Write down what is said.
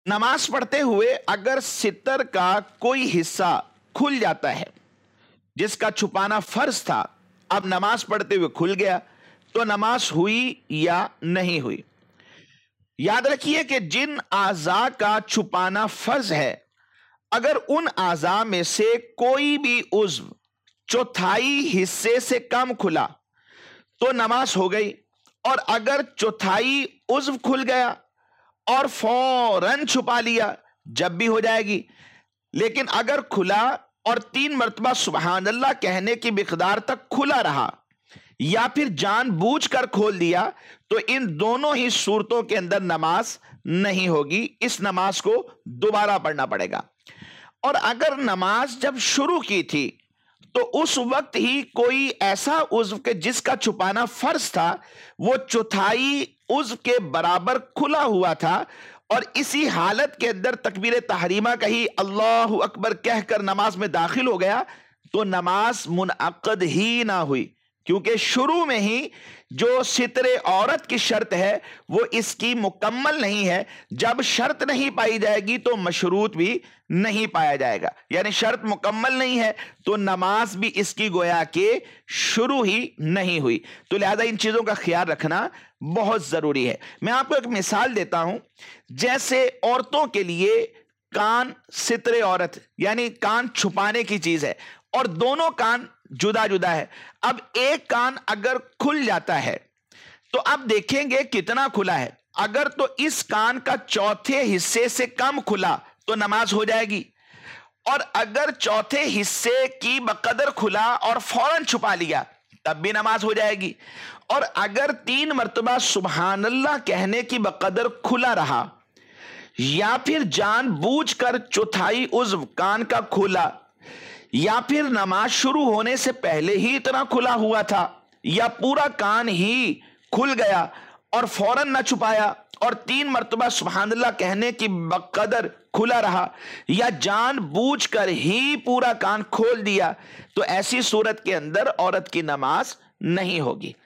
नमाज पढ़ते हुए अगर सितर का कोई हिस्सा खुल जाता है जिसका छुपाना फर्ज था, अब नमाज पढ़ते हुए खुल गया, तो नमाज हुई या नहीं हुई। याद रखिए कि जिन आज़ा का छुपाना फर्ज है, अगर उन आज़ा में से कोई भी उज़्व चौथाई हिस्से से कम खुला तो नमाज हो गई, और अगर चौथाई उज़्व खुल गया और फौरन छुपा लिया जब भी हो जाएगी। लेकिन अगर खुला और 3 मरतबा सुबहान अल्लाह कहने की मिकदार तक खुला रहा या फिर जानबूझकर खोल दिया, तो इन दोनों ही सूरतों के अंदर नमाज नहीं होगी, इस नमाज को दोबारा पढ़ना पड़ेगा। और अगर नमाज जब शुरू की थी तो उस वक्त ही कोई ऐसा उज़्व के जिसका छुपाना फर्ज था वो चौथाई उज़्व के बराबर खुला हुआ था, और इसी हालत के अंदर तकबीर तहरीमा कही, अल्लाहु अकबर कहकर नमाज में दाखिल हो गया, तो नमाज मुनअक्कद ही ना हुई, क्योंकि शुरू में ही जो सितरे औरत की शर्त है वो इसकी मुकम्मल नहीं है। जब शर्त नहीं पाई जाएगी तो मशरूत भी नहीं पाया जाएगा, यानी शर्त मुकम्मल नहीं है तो नमाज भी इसकी गोया के शुरू ही नहीं हुई। तो लिहाजा इन चीजों का ख्याल रखना बहुत जरूरी है। मैं आपको एक मिसाल देता हूं, जैसे औरतों के लिए कान सितरे औरत यानी कान छुपाने की चीज है, और दोनों कान जुदा जुदा है। अब एक कान अगर खुल जाता है तो अब देखेंगे कितना खुला है। अगर तो इस कान का चौथे हिस्से से कम खुला तो नमाज हो जाएगी, और अगर चौथे हिस्से की बकदर खुला और फौरन छुपा लिया तब भी नमाज हो जाएगी। और अगर 3 मरतबा सुबहान अल्लाह कहने की बकदर खुला रहा या फिर जानबूझकर चौथाई उज़्व कान का खोला, या फिर नमाज शुरू होने से पहले ही इतना खुला हुआ था, या पूरा कान ही खुल गया और फौरन न छुपाया और 3 मरतबा सुबहानअल्लाह कहने की बकदर खुला रहा, या जानबूझकर ही पूरा कान खोल दिया, तो ऐसी सूरत के अंदर औरत की नमाज नहीं होगी।